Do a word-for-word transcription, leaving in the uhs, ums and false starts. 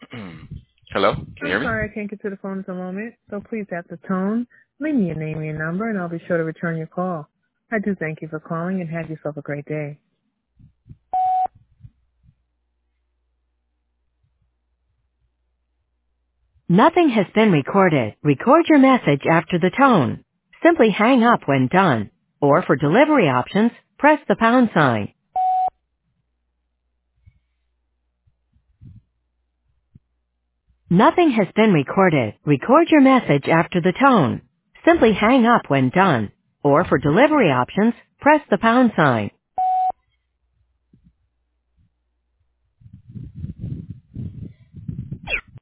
Hello? Can you I'm hear me? sorry I can't get to the phone at the moment, so please at the tone, leave me your name and your number, and I'll be sure to return your call. I do thank you for calling, and have yourself a great day. Nothing has been recorded. Record your message after the tone. Simply hang up when done. Or for delivery options, press the pound sign. Nothing has been recorded. Record your message after the tone. Simply hang up when done. Or for delivery options, press the pound sign.